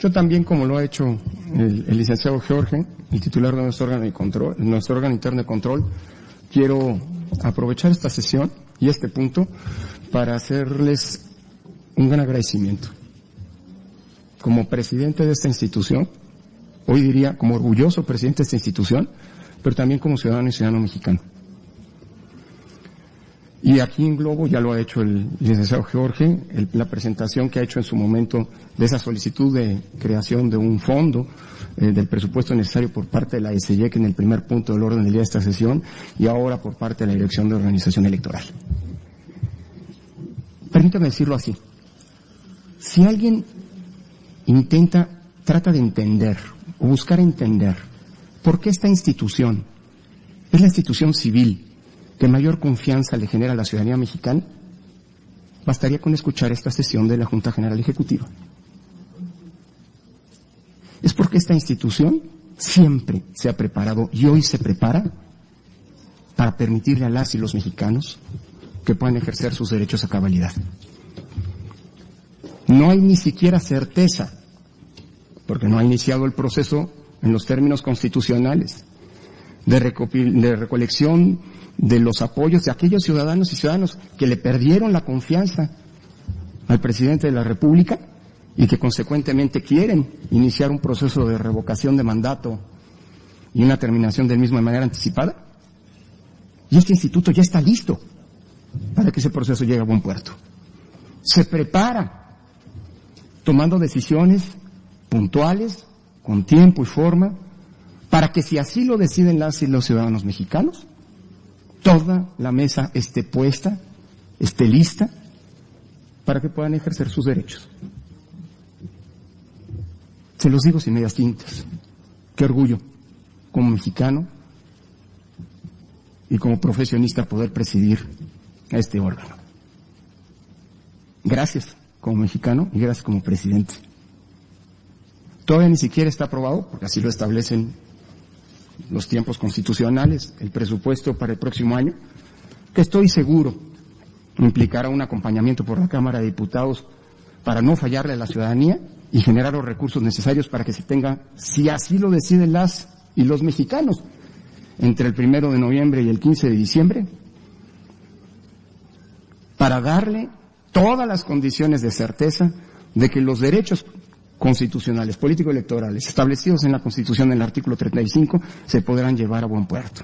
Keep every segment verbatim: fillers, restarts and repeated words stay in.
Yo también, como lo ha hecho el, el licenciado Jorge, el titular de nuestro órgano de control, nuestro órgano interno de control, quiero aprovechar esta sesión y este punto para hacerles un gran agradecimiento. Como presidente de esta institución, hoy diría como orgulloso presidente de esta institución, pero también como ciudadano y ciudadano mexicano. Y aquí en Globo ya lo ha hecho el licenciado Jorge, el, la presentación que ha hecho en su momento de esa solicitud de creación de un fondo eh, del presupuesto necesario por parte de la S Y E C en el primer punto del orden del día de esta sesión y ahora por parte de la Dirección de Organización Electoral. Permítame decirlo así. Si alguien intenta, trata de entender o buscar entender por qué esta institución es la institución civil que mayor confianza le genera a la ciudadanía mexicana, bastaría con escuchar esta sesión de la Junta General Ejecutiva. Es porque esta institución siempre se ha preparado y hoy se prepara para permitirle a las y los mexicanos que puedan ejercer sus derechos a cabalidad. No hay ni siquiera certeza, porque no ha iniciado el proceso en los términos constitucionales de, recopil- de recolección de los apoyos de aquellos ciudadanos y ciudadanos que le perdieron la confianza al presidente de la República y que consecuentemente quieren iniciar un proceso de revocación de mandato y una terminación del mismo de manera anticipada. Y este instituto ya está listo para que ese proceso llegue a buen puerto. Se prepara tomando decisiones puntuales, con tiempo y forma, para que si así lo deciden las y los ciudadanos mexicanos, toda la mesa esté puesta, esté lista, para que puedan ejercer sus derechos. Se los digo sin medias tintas. Qué orgullo, como mexicano y como profesionista, poder presidir a este órgano. Gracias como mexicano y gracias como presidente. Todavía ni siquiera está aprobado, porque así lo establecen los tiempos constitucionales, el presupuesto para el próximo año, que estoy seguro implicará un acompañamiento por la Cámara de Diputados para no fallarle a la ciudadanía y generar los recursos necesarios para que se tenga, si así lo deciden las y los mexicanos, entre el primero de noviembre y el quince de diciembre, para darle todas las condiciones de certeza de que los derechos constitucionales, político-electorales, establecidos en la Constitución en el artículo treinta y cinco, se podrán llevar a buen puerto.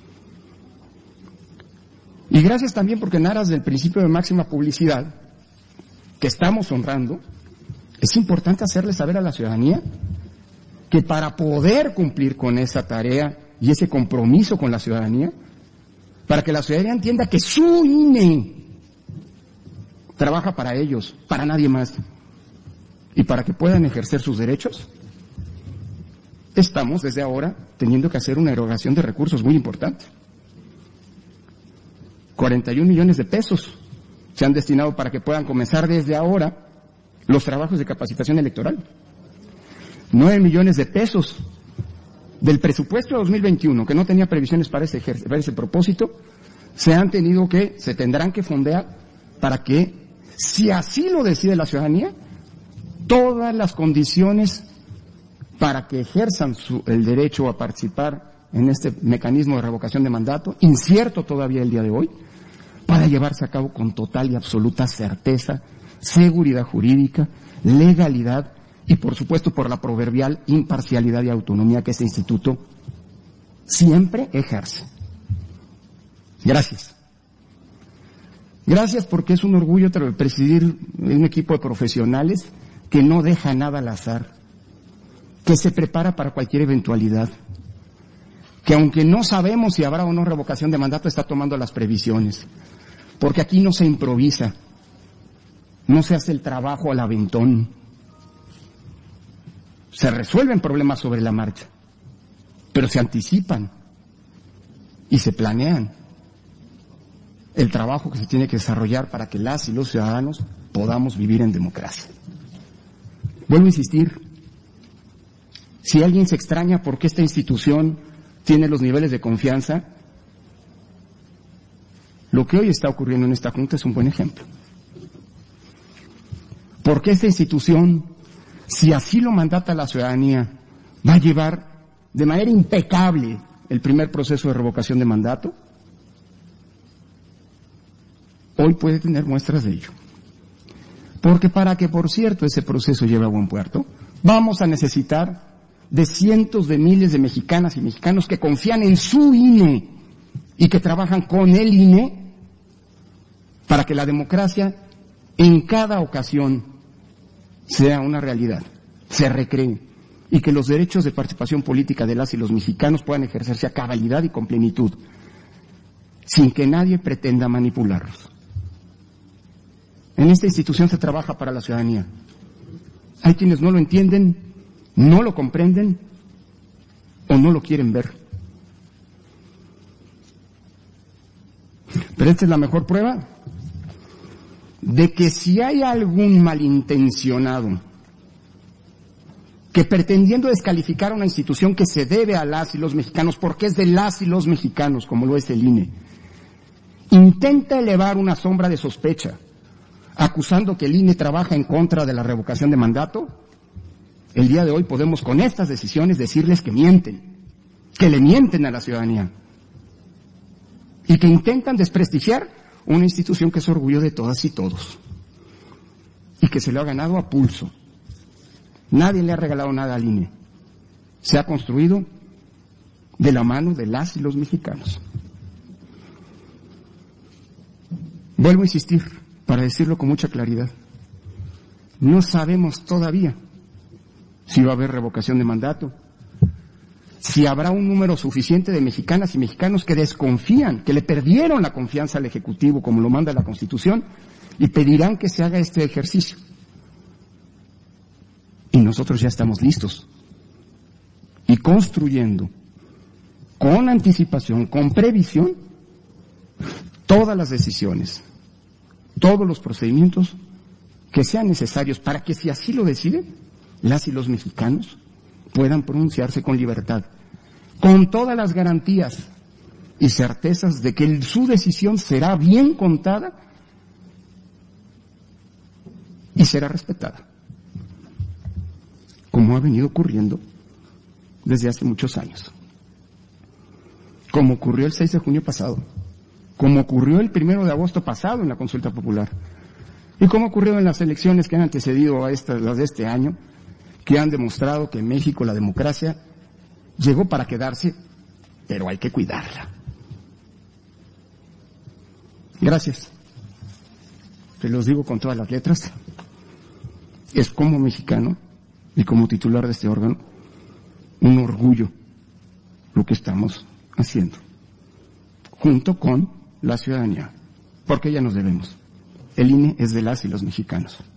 Y gracias también porque en aras del principio de máxima publicidad, que estamos honrando, es importante hacerle saber a la ciudadanía que para poder cumplir con esa tarea y ese compromiso con la ciudadanía, para que la ciudadanía entienda que su I N E trabaja para ellos, para nadie más, y para que puedan ejercer sus derechos, estamos desde ahora teniendo que hacer una erogación de recursos muy importante. cuarenta y un millones de pesos se han destinado para que puedan comenzar desde ahora los trabajos de capacitación electoral. nueve millones de pesos del presupuesto de dos mil veintiuno, que no tenía previsiones para ese, para ese propósito, se han tenido que, se tendrán que fondear para que, si así lo decide la ciudadanía, todas las condiciones para que ejerzan su, el derecho a participar en este mecanismo de revocación de mandato, incierto todavía el día de hoy, para llevarse a cabo con total y absoluta certeza, seguridad jurídica, legalidad y, por supuesto, por la proverbial imparcialidad y autonomía que este instituto siempre ejerce. Gracias. Gracias porque es un orgullo presidir un equipo de profesionales que no deja nada al azar, que se prepara para cualquier eventualidad, que aunque no sabemos si habrá o no revocación de mandato, está tomando las previsiones, porque aquí no se improvisa, no se hace el trabajo al aventón, se resuelven problemas sobre la marcha, pero se anticipan y se planean el trabajo que se tiene que desarrollar para que las y los ciudadanos podamos vivir en democracia. Vuelvo a insistir, si alguien se extraña por qué esta institución tiene los niveles de confianza, lo que hoy está ocurriendo en esta Junta es un buen ejemplo. ¿Por qué esta institución si así lo mandata la ciudadanía, va a llevar de manera impecable el primer proceso de revocación de mandato. Hoy puede tener muestras de ello. Porque para que, por cierto, ese proceso lleve a buen puerto, vamos a necesitar de cientos de miles de mexicanas y mexicanos que confían en su I N E y que trabajan con el I N E para que la democracia en cada ocasión sea una realidad, se recree y que los derechos de participación política de las y los mexicanos puedan ejercerse a cabalidad y con plenitud, sin que nadie pretenda manipularlos. En esta institución se trabaja para la ciudadanía. Hay quienes no lo entienden, no lo comprenden o no lo quieren ver. Pero esta es la mejor prueba de que si hay algún malintencionado que pretendiendo descalificar a una institución que se debe a las y los mexicanos, porque es de las y los mexicanos, como lo es el I N E, intenta elevar una sombra de sospecha, acusando que el I N E trabaja en contra de la revocación de mandato, el día de hoy podemos con estas decisiones decirles que mienten, que le mienten a la ciudadanía y que intentan desprestigiar una institución que es orgullo de todas y todos y que se lo ha ganado a pulso. Nadie le ha regalado nada al I N E. Se ha construido de la mano de las y los mexicanos. Vuelvo a insistir, para decirlo con mucha claridad. No sabemos todavía si va a haber revocación de mandato, si habrá un número suficiente de mexicanas y mexicanos que desconfían, que le perdieron la confianza al Ejecutivo, como lo manda la Constitución, y pedirán que se haga este ejercicio. Y nosotros ya estamos listos y construyendo con anticipación, con previsión, todas las decisiones, todos los procedimientos que sean necesarios para que, si así lo deciden, las y los mexicanos puedan pronunciarse con libertad, con todas las garantías y certezas de que su decisión será bien contada y será respetada, como ha venido ocurriendo desde hace muchos años, como ocurrió el seis de junio pasado, como ocurrió el primero de agosto pasado en la consulta popular, y como ocurrió en las elecciones que han antecedido a estas, las de este año, que han demostrado que en México la democracia llegó para quedarse, pero hay que cuidarla. Gracias. Se los digo con todas las letras. Es como mexicano y como titular de este órgano un orgullo lo que estamos haciendo, junto con la ciudadanía, porque ya nos debemos. El I N E es de las y los mexicanos.